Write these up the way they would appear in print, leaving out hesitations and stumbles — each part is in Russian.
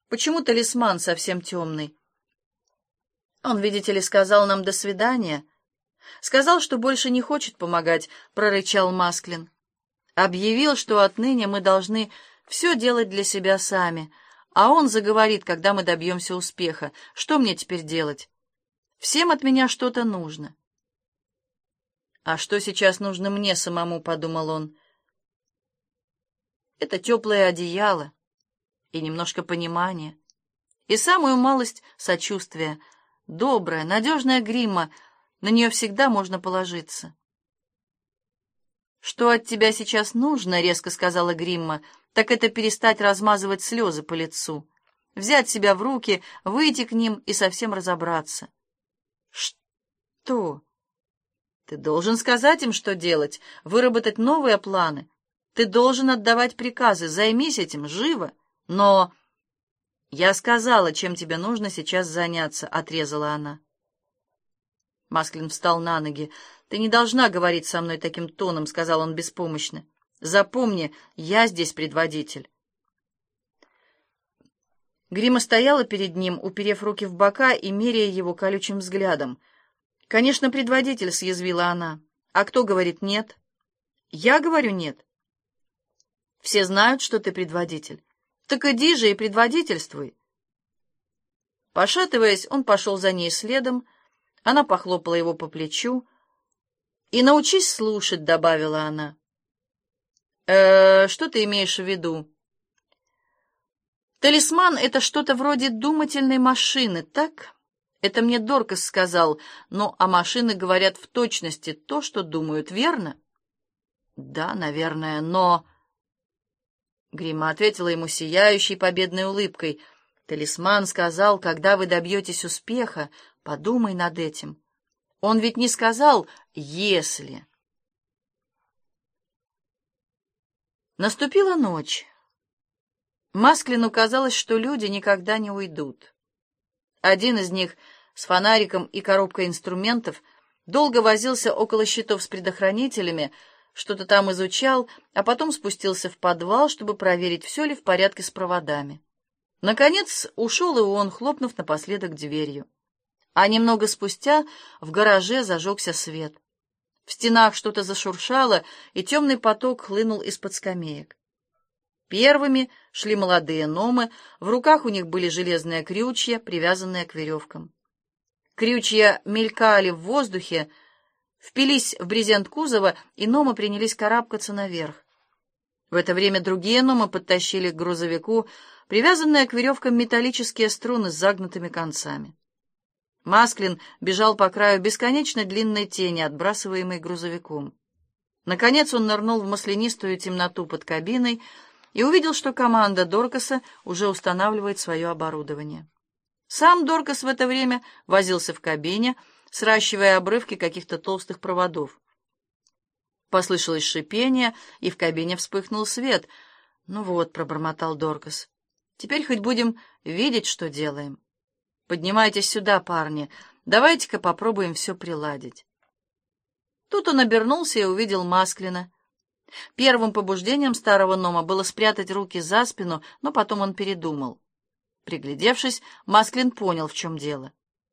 Почему талисман совсем темный? Он, видите ли, сказал нам «до свидания». Сказал, что больше не хочет помогать, прорычал Масклин. Объявил, что отныне мы должны все делать для себя сами, а он заговорит, когда мы добьемся успеха. Что мне теперь делать? Всем от меня что-то нужно. А что сейчас нужно мне самому, подумал он. Это теплое одеяло и немножко понимания, и самую малость сочувствия. Добрая, надежная Гримма, на нее всегда можно положиться. «Что от тебя сейчас нужно, — резко сказала Гримма, — так это перестать размазывать слезы по лицу, взять себя в руки, выйти к ним и совсем разобраться». «Что? Ты должен сказать им, что делать, выработать новые планы. Ты должен отдавать приказы, займись этим, живо. Но...» «Я сказала, чем тебе нужно сейчас заняться», — отрезала она. Масклин встал на ноги. «Ты не должна говорить со мной таким тоном», — сказал он беспомощно. «Запомни, я здесь предводитель». Гримма стояла перед ним, уперев руки в бока и меряя его колючим взглядом. «Конечно, предводитель», — съязвила она. «А кто говорит нет?» «Я говорю нет». «Все знают, что ты предводитель. Так иди же и предводительствуй». Пошатываясь, он пошел за ней следом. Она похлопала его по плечу. «И научись слушать», — добавила она. Что ты имеешь в виду?» «Талисман — это что-то вроде думательной машины, так? Это мне Доркас сказал, но а машины говорят в точности то, что думают, верно?» «Да, наверное, но...» Гримма ответила ему сияющей победной улыбкой. «Талисман сказал, когда вы добьетесь успеха, подумай над этим. Он ведь не сказал «если». Наступила ночь. Масклину казалось, что люди никогда не уйдут. Один из них с фонариком и коробкой инструментов долго возился около щитов с предохранителями, что-то там изучал, а потом спустился в подвал, чтобы проверить, все ли в порядке с проводами. Наконец ушел и он, хлопнув напоследок дверью. А немного спустя в гараже зажегся свет. В стенах что-то зашуршало, и темный поток хлынул из-под скамеек. Первыми шли молодые номы, в руках у них были железные крючья, привязанные к веревкам. Крючья мелькали в воздухе, впились в брезент кузова, и номы принялись карабкаться наверх. В это время другие номы подтащили к грузовику привязанные к веревкам металлические струны с загнутыми концами. Масклин бежал по краю бесконечно длинной тени, отбрасываемой грузовиком. Наконец он нырнул в маслянистую темноту под кабиной и увидел, что команда Доркаса уже устанавливает свое оборудование. Сам Доркас в это время возился в кабине, сращивая обрывки каких-то толстых проводов. Послышалось шипение, и в кабине вспыхнул свет. «Ну вот», — пробормотал Доркас, — «теперь хоть будем видеть, что делаем. Поднимайтесь сюда, парни, давайте-ка попробуем все приладить». Тут он обернулся и увидел Масклина. Первым побуждением старого Нома было спрятать руки за спину, но потом он передумал. Приглядевшись, Масклин понял, в чем дело.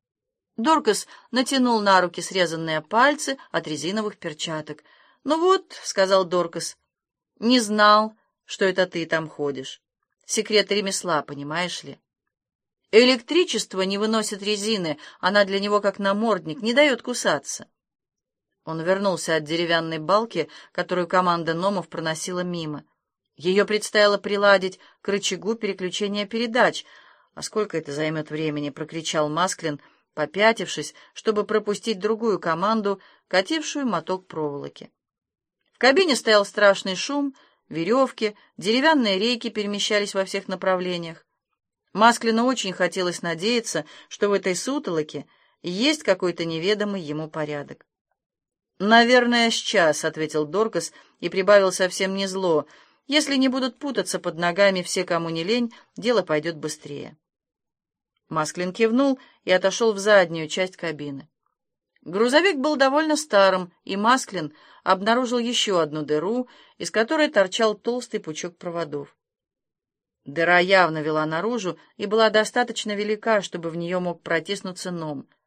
Доркас натянул на руки срезанные пальцы от резиновых перчаток. «Ну вот», — сказал Доркас, — «не знал, что это ты там ходишь. Секрет ремесла, понимаешь ли? Электричество не выносит резины, она для него как намордник, не дает кусаться». Он вернулся от деревянной балки, которую команда Номов проносила мимо. Ее предстояло приладить к рычагу переключения передач. «А сколько это займет времени?» — прокричал Масклин, попятившись, чтобы пропустить другую команду, катившую моток проволоки. В кабине стоял страшный шум, веревки, деревянные рейки перемещались во всех направлениях. Масклину очень хотелось надеяться, что в этой сутолоке есть какой-то неведомый ему порядок. «Наверное, с час», — ответил Доркас и прибавил совсем не зло. «Если не будут путаться под ногами все, кому не лень, дело пойдет быстрее». Масклин кивнул и отошел в заднюю часть кабины. Грузовик был довольно старым, и Масклин обнаружил еще одну дыру, из которой торчал толстый пучок проводов. Дыра явно вела наружу и была достаточно велика, чтобы в нее мог протиснуться Ном.